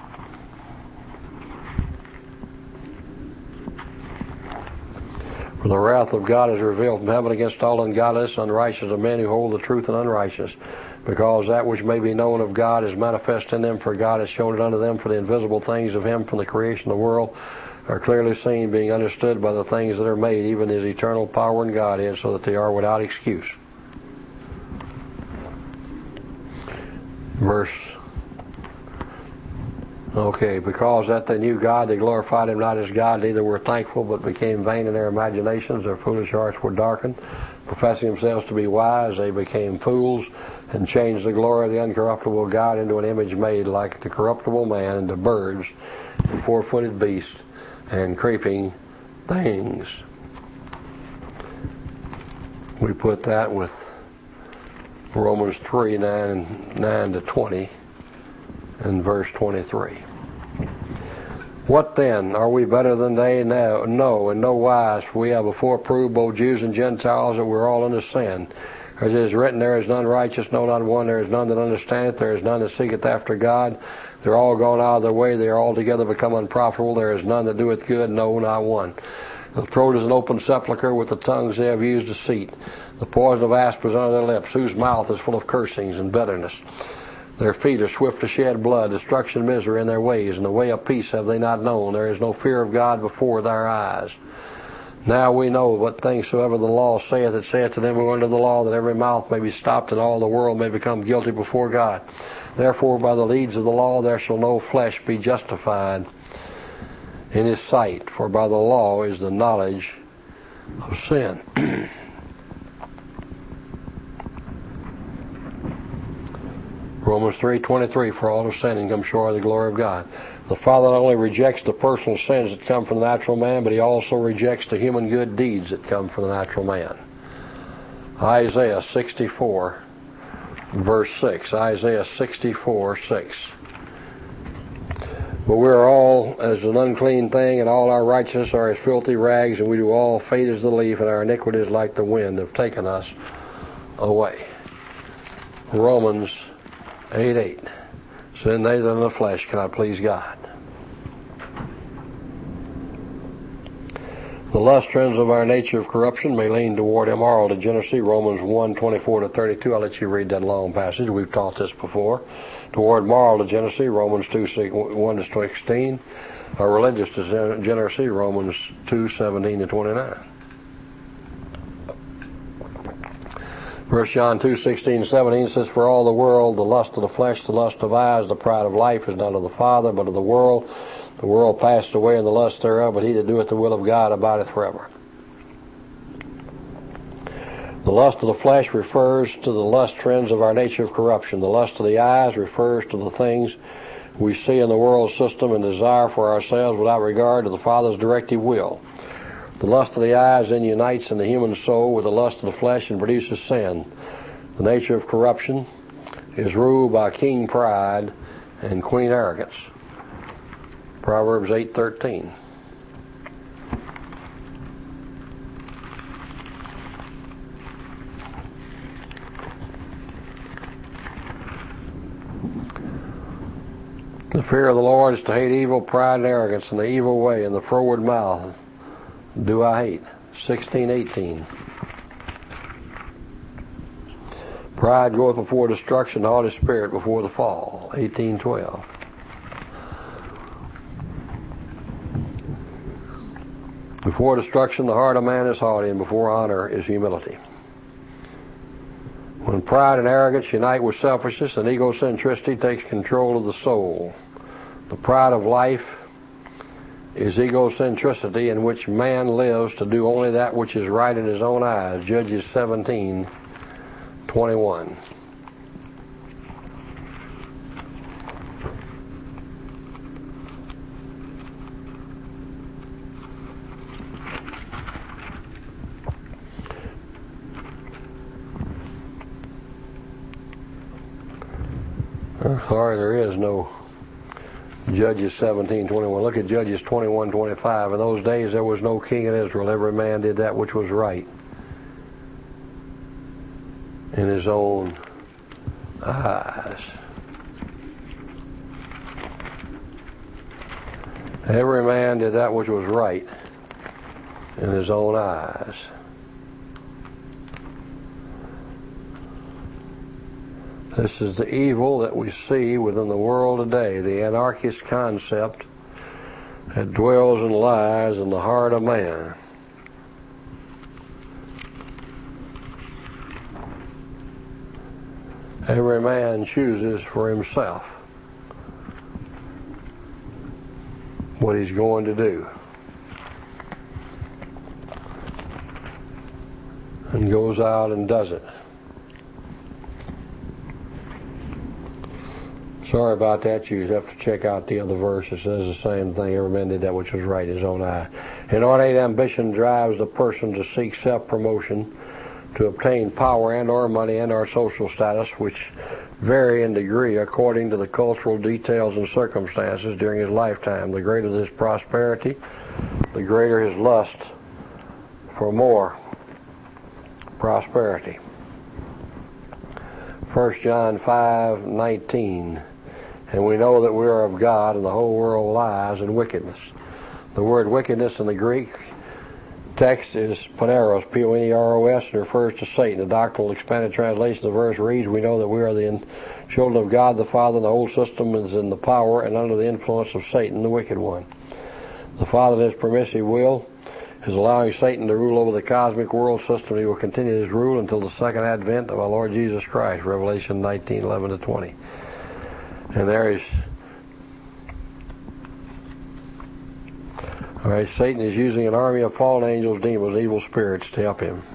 For the wrath of God is revealed from heaven against all ungodliness and unrighteousness of men who hold the truth in unrighteousness, because that which may be known of God is manifest in them, for God has shown it unto them, for the invisible things of him from the creation of the world are clearly seen, being understood by the things that are made, even his eternal power and Godhead, so that they are without excuse. Because that they knew God, they glorified him not as God, neither were thankful, but became vain in their imaginations. Their foolish hearts were darkened. Professing themselves to be wise, they became fools, and changed the glory of the uncorruptible God into an image made like the corruptible man, into birds, and four-footed beasts, and creeping things. We put that with Romans 3:9 to 20 and verse 23. What then? Are we better than they? No, in no wise. For we have before proved, both Jews and Gentiles, that we're all under sin. As it is written, there is none righteous, no, not one. There is none that understandeth. There is none that seeketh after God. They're all gone out of their way. They are altogether become unprofitable. There is none that doeth good, no, not one. The throat is an open sepulchre. With the tongues they have used deceit. The poison of asp is under their lips, whose mouth is full of cursings and bitterness. Their feet are swift to shed blood. Destruction and misery in their ways, and the way of peace have they not known. There is no fear of God before their eyes. Now we know what things soever the law saith, it saith to them who are under the law, that every mouth may be stopped, and all the world may become guilty before God. Therefore by the leads of the law there shall no flesh be justified in his sight, for by the law is the knowledge of sin. Romans 3:23, for all have sinned and come short of the glory of God. The Father not only rejects the personal sins that come from the natural man, but he also rejects the human good deeds that come from the natural man. Isaiah 64, verse 6. Isaiah 64, 6. But we are all as an unclean thing, and all our righteousness are as filthy rags, and we do all fade as the leaf, and our iniquities like the wind have taken us away. Romans 8:8. Sin they that in the flesh cannot please God. The lust trends of our nature of corruption may lean toward immoral degeneracy. Romans 1:24-32. I'll let you read that long passage. We've taught this before. Toward moral degeneracy, Romans 1:16. Or religious degeneracy, Romans 2:17-29. 1 John 2:16-17 says, For all the world, the lust of the flesh, the lust of eyes, the pride of life is not of the Father, but of the world. The world passed away in the lust thereof, but he that doeth the will of God abideth forever. The lust of the flesh refers to the lust trends of our nature of corruption. The lust of the eyes refers to the things we see in the world system and desire for ourselves without regard to the Father's directive will. The lust of the eyes then unites in the human soul with the lust of the flesh and produces sin. The nature of corruption is ruled by king pride and queen arrogance. Proverbs 8:13. The fear of the Lord is to hate evil, pride, and arrogance, and the evil way, and the froward mouth do I hate. 16:18. Pride goeth before destruction, the haughty spirit before the fall. 18:12. Before destruction, the heart of man is haughty, and before honor is humility. When pride and arrogance unite with selfishness, and egocentricity takes control of the soul. The pride of life is egocentricity, in which man lives to do only that which is right in his own eyes. Judges 17:21. Sorry, there is no Judges 17:21. Look at Judges 21:25. In those days there was no king in Israel. Every man did that which was right in his own eyes. Every man did that which was right in his own eyes. This is the evil that we see within the world today, the anarchist concept that dwells and lies in the heart of man. Every man chooses for himself what he's going to do, and goes out and does it. Sorry about that. You have to check out the other verse. It says the same thing. Every man did that which was right in his own eye. Inordinate ambition drives the person to seek self-promotion, to obtain power and or money and or social status, which vary in degree according to the cultural details and circumstances during his lifetime. The greater his prosperity, the greater his lust for more prosperity. 1 John 5:19. And we know that we are of God, and the whole world lies in wickedness. The word wickedness in the Greek text is poneros, P-O-N-E-R-O-S, and refers to Satan. The doctrinal expanded translation of the verse reads, we know that we are the children of God the Father, and the whole system is in the power and under the influence of Satan, the wicked one. The Father, in his permissive will, is allowing Satan to rule over the cosmic world system. He will continue his rule until the second advent of our Lord Jesus Christ, Revelation 19:11-20. And there is, all right, Satan is using an army of fallen angels, demons, evil spirits to help him.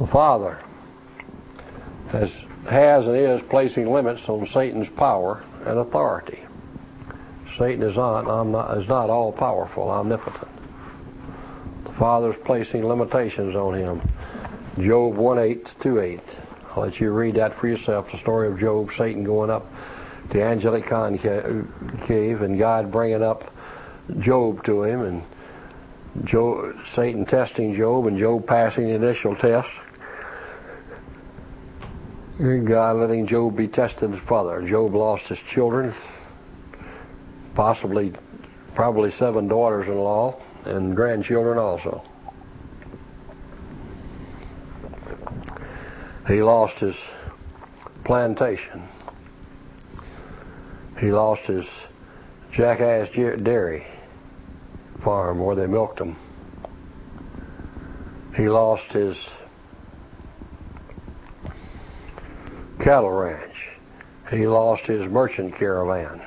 Father has and is placing limits on Satan's power and authority. Satan is not all powerful, omnipotent. The Father's placing limitations on him. Job 1:8-8. I'll let you read that for yourself. The story of Job, Satan going up to angelic concave, and God bringing up Job to him, and Satan testing Job, and Job passing the initial test. And God letting Job be tested further. Job lost his children, probably 7 daughters-in-law, and grandchildren also. He lost his plantation. He lost his jackass dairy farm where they milked him. He lost his cattle ranch. He lost his merchant caravan.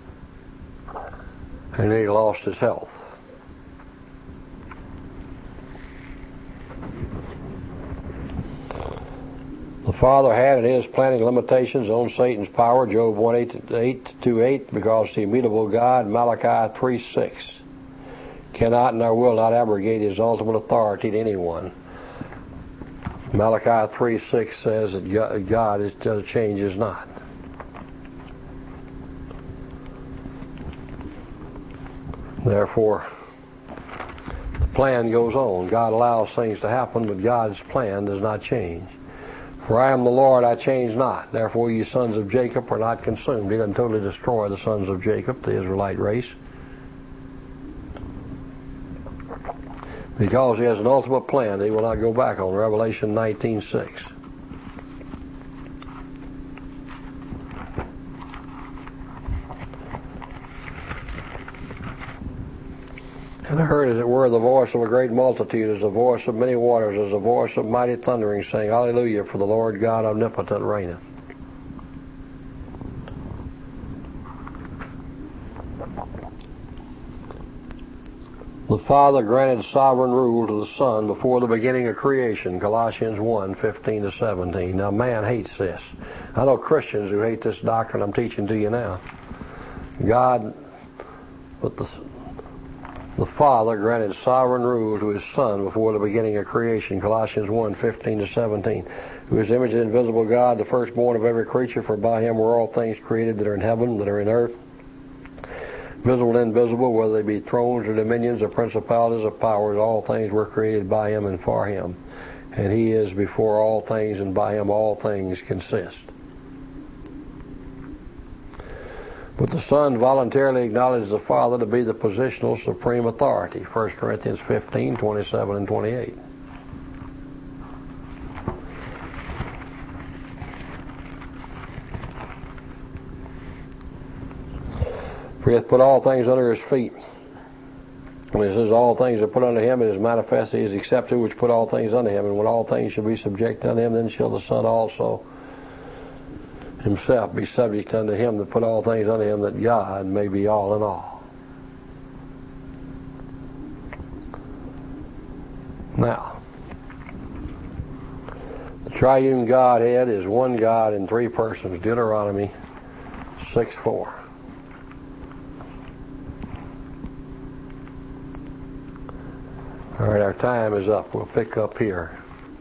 And he lost his health. The Father had and is planning limitations on Satan's power, Job 1:8-8, because the immutable God, Malachi 3:6, cannot and will not abrogate his ultimate authority to anyone. Malachi 3:6 says that God changes not. Therefore, the plan goes on. God allows things to happen, but God's plan does not change. For I am the Lord, I change not. Therefore, you sons of Jacob are not consumed. He doesn't totally destroy the sons of Jacob, the Israelite race, because he has an ultimate plan that he will not go back on. Revelation 19:6. And I heard, as it were, the voice of a great multitude, as the voice of many waters, as the voice of mighty thundering, saying, Hallelujah, for the Lord God omnipotent reigneth. The Father granted sovereign rule to the Son before the beginning of creation, Colossians 1:15-17. Now, man hates this. I know Christians who hate this doctrine I'm teaching to you now. The Father granted sovereign rule to His Son before the beginning of creation, Colossians 1:15-17, who is the image of the invisible God, the firstborn of every creature, for by Him were all things created that are in heaven, that are in earth, visible and invisible, whether they be thrones or dominions or principalities or powers. All things were created by Him and for Him. And He is before all things, and by Him all things consist. But the Son voluntarily acknowledged the Father to be the positional supreme authority, 1 Corinthians 15:27-28. For He hath put all things under His feet. When it says all things are put under Him, it is manifest He is accepted which put all things under Him. And when all things shall be subjected unto Him, then shall the Son also Himself be subject unto Him that put all things unto Him, that God may be all in all. Now, the triune Godhead is one God in 3 persons, Deuteronomy 6:4. All right, our time is up. We'll pick up here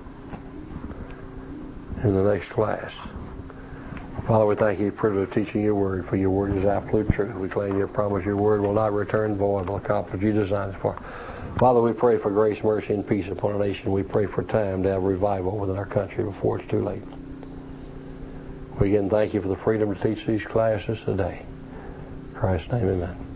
in the next class. Father, we thank you for teaching your word, for your word is absolute truth. We claim your promise, your word will not return void, will accomplish what you designed it for. Father, we pray for grace, mercy, and peace upon our nation. We pray for time to have revival within our country before it's too late. We again thank you for the freedom to teach these classes today. In Christ's name, amen.